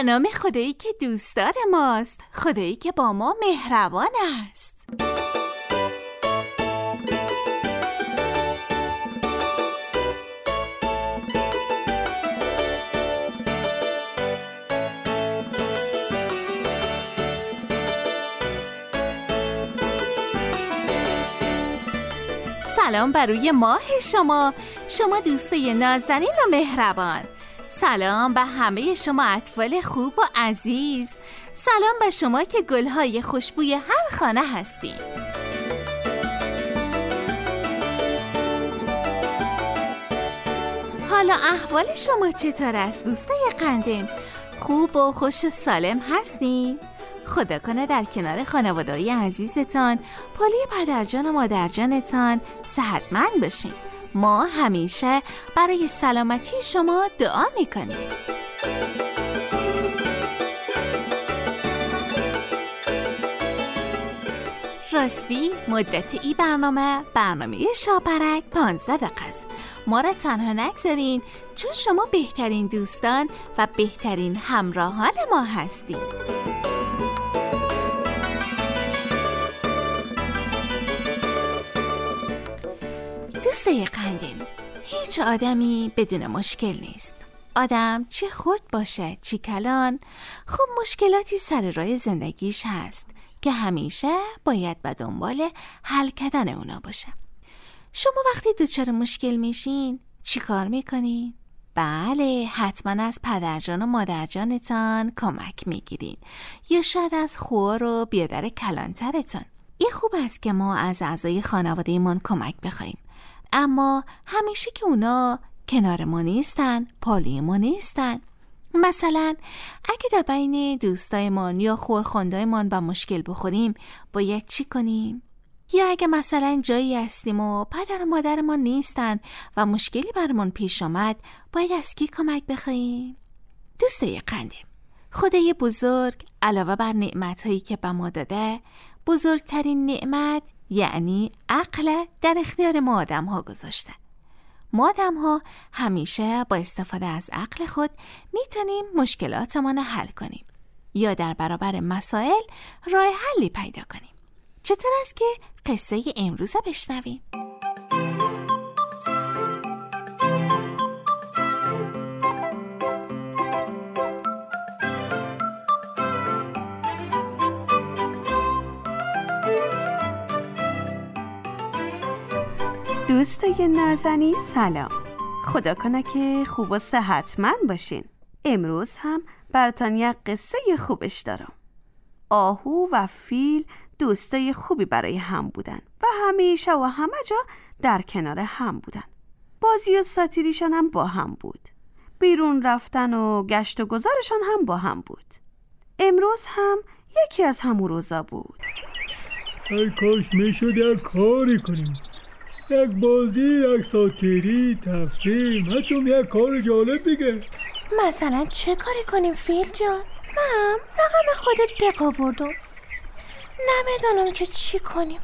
نام خدایی که دوستدار ماست، خدایی که با ما مهربان است. سلام بر روی ماه شما دوستای نازنین و مهربان. سلام به همه شما اطفال خوب و عزیز. سلام به شما که گلهای خوشبوی هر خانه هستین. حالا احوال شما چطور است دوستای قندم؟ خوب و خوش و سالم هستین؟ خدا کنه در کنار خانواده‌های عزیزتان، پالی پدرجان و مادرجانتان صحتمند باشین. ما همیشه برای سلامتی شما دعا میکنیم. راستی مدت ای برنامه شاپرک 15 دقیقه است. ما را تنها نگذارین، چون شما بهترین دوستان و بهترین همراهان ما هستین. دوستای قندم، هیچ آدمی بدون مشکل نیست. آدم چه خرد باشه چه کلان، خب مشکلاتی سر راه زندگیش هست که همیشه باید به دنبال حل کردن اونا باشه. شما وقتی دچار مشکل میشین چی کار میکنین؟ بله، حتما از پدرجان و مادرجانتان کمک میگیرین، یا شاید از خوار و بیادر کلانترتان. این خوب است که ما از اعضای خانواده‌مون کمک بخوایم، اما همیشه که اونا کنار ما نیستن، پالی ما نیستن. مثلا اگه در بین دوستایمان یا خورخوندایمان با مشکل بخوریم باید چی کنیم؟ یا اگه مثلا جایی هستیم و پدر و مادر ما نیستن و مشکلی برامون پیش آمد باید از کی کمک بخوایم؟ دوستای قندم، خدای بزرگ علاوه بر نعمت‌هایی که به ما داده، بزرگترین نعمت یعنی عقل در اختیار ما آدم ها گذاشته. ما آدم ها همیشه با استفاده از عقل خود میتونیم مشکلاتمان حل کنیم یا در برابر مسائل راه حلی پیدا کنیم. چطور است که قصه امروز بشنویم؟ دوستای نازنین سلام. خدا کنه که خوب و صحتمند باشین. امروز هم براتون یک قصه خوبش دارم. آهو و فیل دوستای خوبی برای هم بودن و همیشه و همه جا در کنار هم بودن. بازی و ساتیریشان هم با هم بود. بیرون رفتن و گشت و گذارشان هم با هم بود. امروز هم یکی از همون روزا بود. ای کاش میشد یک کاری کنیم، یک بازی، یک ساتیری، تفریح، هرچون یک کار جالب دیگه. مثلا چه کاری کنیم فیل جان؟ من رقم خودت دق آوردم، نمیدونم که چی کنیم.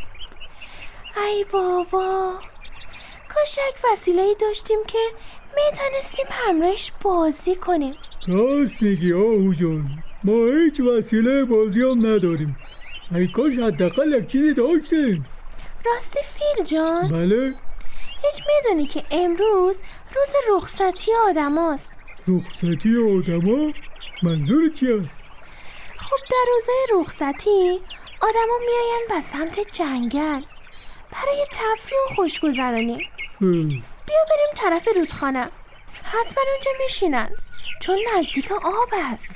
ای بابا، کاش یک وسیله‌ای داشتیم که میتونستیم همراهش بازی کنیم. راست میگی آهو جان، ما هیچ وسیله بازی هم نداریم. ای کاش حداقل یک چیزی داشتیم. راستی فیل جان؟ بله؟ هیچ میدونی که امروز روز رخصتی آدم هاست؟ رخصتی آدم ها؟ منظور چی است؟ خب در روزهای رخصتی آدم ها میاین به سمت جنگل برای تفریح و خوشگذرانی. بیا بریم طرف رودخانه، حتما اونجا میشینن چون نزدیک آب است.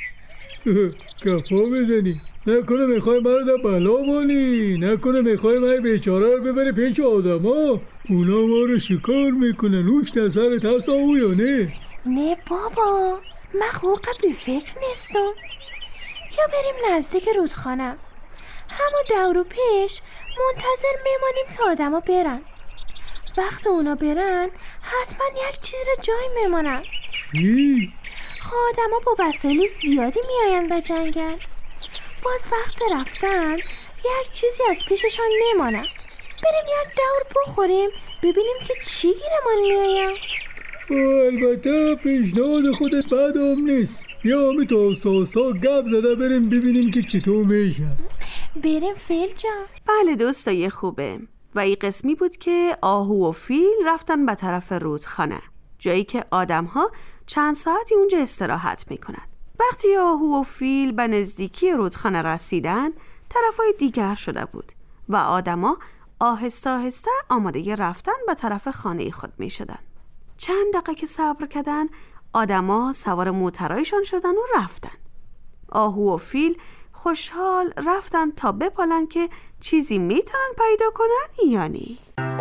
گپا بزنی، نکنه میخوای مرا در بلا بانی، نکنه میخوای من بیچاره رو ببری پیش آدم ها، اونا ما رو شکار میکنن. اوش نظر ترس آهو یا نه؟ نه بابا، من خوقه بی فکر نیستم. بیا بریم نزدیک رودخانه، همو دورو پیش منتظر میمانیم تا آدم ها برن. وقت اونا برن حتما یک چیز رو جای میمانن. چی؟ خب آدم ها با وسایل زیادی میاین به جنگل، باز وقت رفتن یک چیزی از پیششان میمانن. بریم یک دور بخوریم ببینیم که چی گیرمان میایم. البته پیشنهاد خودت بد هم نیست. بیا همین تو آسا گپ زده بریم ببینیم که چطور میشن. بریم فیل جان. بله دوستای خوبه. و این قسمی بود که آهو و فیل رفتن به طرف رودخانه، جایی که آدم‌ها چند ساعتی اونجا استراحت میکنن. وقتی آهو و فیل به نزدیکی رودخانه رسیدن، طرفای دیگر شده بود و آدما آهسته آهسته آماده رفتن به طرف خانه خود میشدن. چند دقیقه که صبر کردن، آدما سوار موترایشان شدن و رفتن. آهو و فیل خوشحال رفتن تا بپالن که چیزی میتونن پیدا کنن یا نی.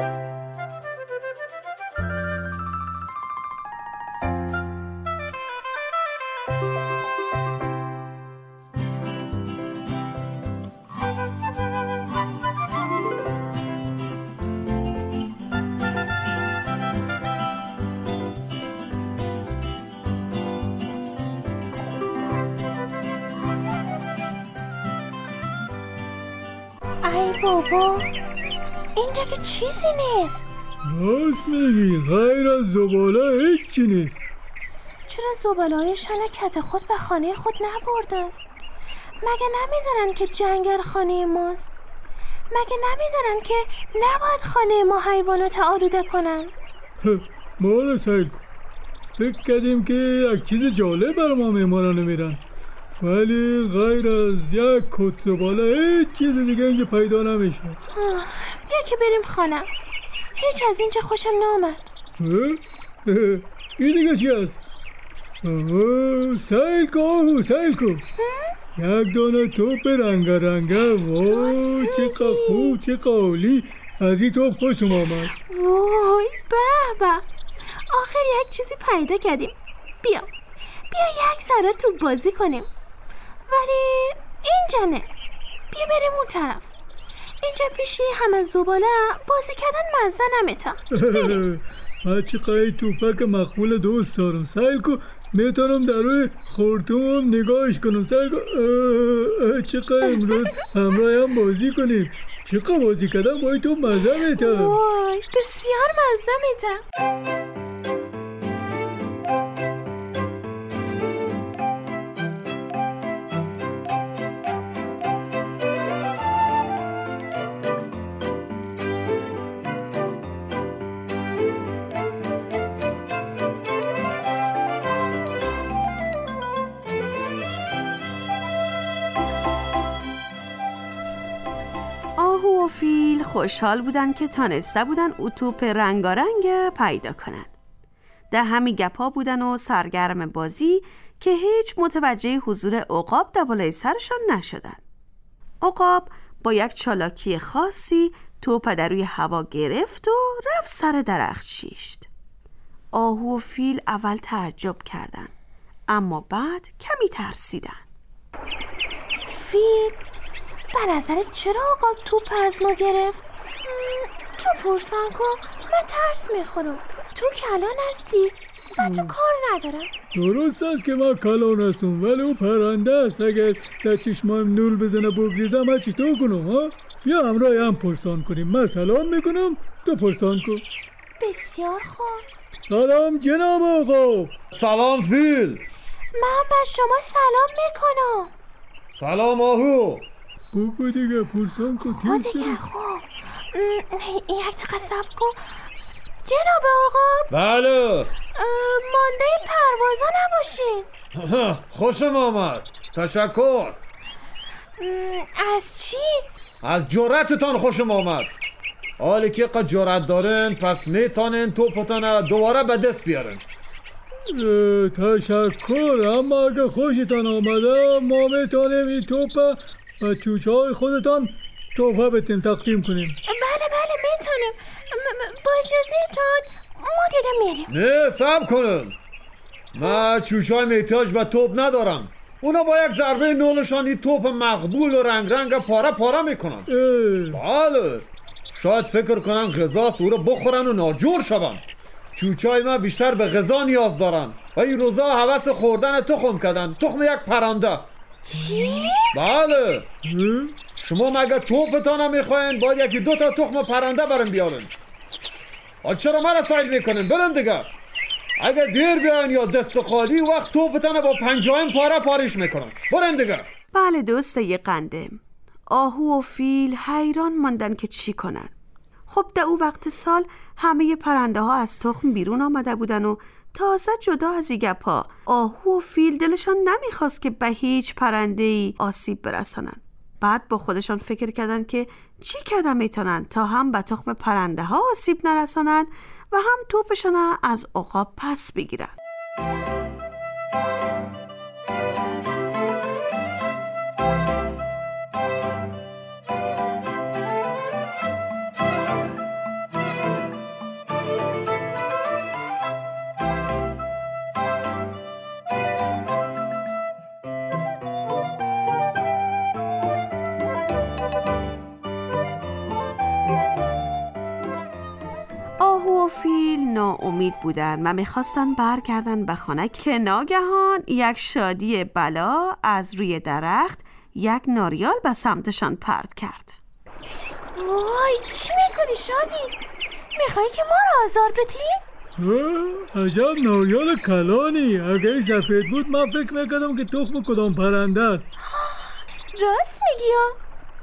ای بابا، اینجا که چیزی نیست. راست میگی، غیر از زباله هیچی نیست. چرا زباله‌های شن کت خود به خانه خود نبردن؟ مگه نمیدونن که جنگل خانه ماست؟ مگه نمیدونن که نباید خانه ما حیوانات آلوده کنن؟ ما رو سیل کن. فکر کردیم که یک چیز جالب بر ما میمانه نمیرن، ولی غیر از یک کت زباله هیچ چیز دیگه اینجا پیدا نمیشه. بیا که بریم خانه. هیچ از اینجا خوشم نامد. این دیگه چی هست؟ سیل کن، سیل کن. یک دانه توپ رنگه. وای چقدر خوب، چه قولی. از این توپ خوشم آمد. وای بابا، آخر یک چیزی پیدا کردیم. بیا یک ذره تو بازی کنیم. ولی اینجا نه. بیا بریم اون طرف. اینجا پیشی همه زباله بازی کردن مزه نمیتم. من چقدر توپک مقبول دوست دارم. سیل کن، میتونم در روی خورتوم نگاهش کنم. سیل کن. چقدر امروز همراه هم بازی کنیم. چقدر بازی کردم باید تو مزه میتم. وای بسیار مزه میتم. آهو و فیل خوشحال بودن که تانسته بودن او توپ رنگارنگ پیدا کنن. ده همی گپا بودن و سرگرم بازی که هیچ متوجه حضور عقاب در بالای سرشان نشدن. عقاب با یک چالاکی خاصی توپ در روی هوا گرفت و رفت سر درخت شیشت. آهو و فیل اول تعجب کردن، اما بعد کمی ترسیدن. فیل، به نظرت چرا آقا توپ از ما گرفت؟ تو پرسان کن، من ترس میخورم. تو کلان هستی، من تو کار ندارم. درست است که من کلان هستم، ولی او پرنده است. اگر در چشمایم نول بزنه بگریزم من چطور کنم ها؟ بیا همراه هم پرسان کنیم. من سلام میکنم، تو پرسان کن. بسیار خوب. سلام جناب آقا. سلام فیل. من به شما سلام میکنم. سلام آهو. بگو دیگه، پرسان کن. خود دیگه خوب. یک دقیقه صبر کن. جناب آقا. بله. مانده پروازا نباشین. خوشم آمد. تشکر. از چی؟ از جرأتتان خوشم آمد. حالی که قد جرأت دارن پس میتونن توپتان دوباره به دست بیارن. تشکر، اما اگه خوشتان آمده ما میتونیم این توپ و چوچه های خودتان تحفه بتیم تقدیم کنیم. بله میتونیم. با اجازهتان ما دیگه میریم. نه صبر کنن. من چوچه های احتیاج به توپ ندارم. اونا با یک ضربه نولشان این توپ مقبول و رنگ پاره میکنن. بله، شاید فکر کنن غذاست او رو بخورن و ناجور شون. چوچای من بیشتر به غذا نیاز دارن و این روزا هوس خوردن تخم کردن، تخم یک پرنده. چی؟ بله. شما مگه توپتان میخواین باید یکی 2 تا تخم پرنده برن بیارن. چرا من را سایل میکنن؟ برن دیگه. اگه دیر بیان یا دست خالی وقت توپتن با پنجایم پاره پارش میکنم. برن دیگه. بله دوستای قندم، آهو و فیل حیران ماندن که چی کنن. خب در او وقت سال همه پرنده ها از تخم بیرون آمده بودن و تازه جدا از ایگپا آهو و فیل دلشان نمیخواست که به هیچ پرنده‌ای آسیب برسانن. بعد با خودشان فکر کردن که چی کردن میتونن تا هم به تخم پرنده ها آسیب نرسانن و هم توپشان از عقاب پس بگیرن. آهو و فیل ناامید بودن و میخواستن برگردن به خانه که ناگهان یک شادی بلا از روی درخت یک ناریال به سمتشان پرت کرد. وای چی میکنی شادی؟ میخوایی که ما رو آزار بدی؟ عجب ناریال کلانی. اگه این سفید بود من فکر میکردم که تخم کدام پرنده است. راست میگی یا؟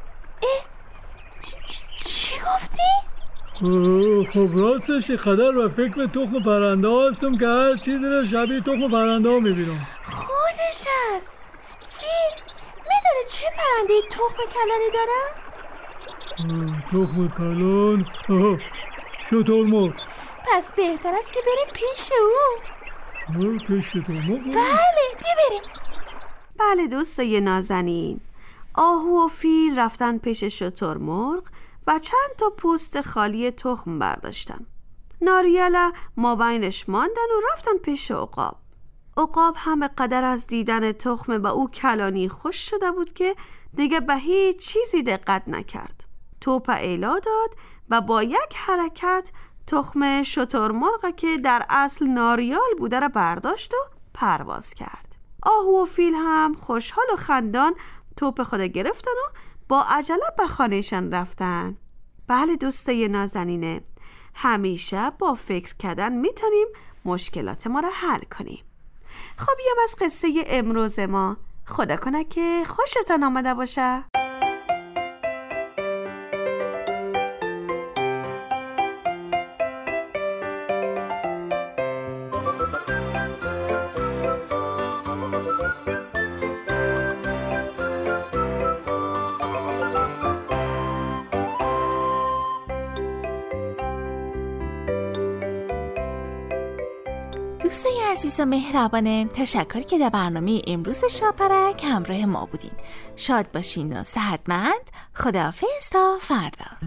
چی گفتی؟ خب راستش قدر و فکر تخم پرنده هستم که هر چیزی را شبیه تخم پرنده ها میبینم. خودش است. فیل میدونه چه پرنده تخم کلانی داره؟ تخم کلان؟ شترمرغ. پس بهتر است که بریم پیش او. پیش شترمرغ؟ بله بریم. بله دوستای نازنین، آهو و فیل رفتن پیش شترمرغ و چند تا پوست خالی تخم برداشتن. ناریالا مابینش ماندن و رفتن پیش عقاب. عقاب هم به قدر از دیدن تخم به او کلانی خوش شده بود که دیگه به هیچ چیزی دقت نکرد. توپ ایلا داد و با یک حرکت تخم شترمرغ که در اصل ناریال بوده را برداشت و پرواز کرد. آهو و فیل هم خوشحال و خندان توپ خود گرفتن و با عجله به خانهشان رفتن. بله دوستای نازنینه، همیشه با فکر کردن میتونیم مشکلات ما را حل کنیم. خب یم از قصه امروز ما. خدا کنه که خوشتان آمده باشه. دوستای عزیز و مهربانم، تشکر که در برنامه امروز شاپرک همراه ما بودین. شاد باشین و صحتمند. خداحافظ تا فردا.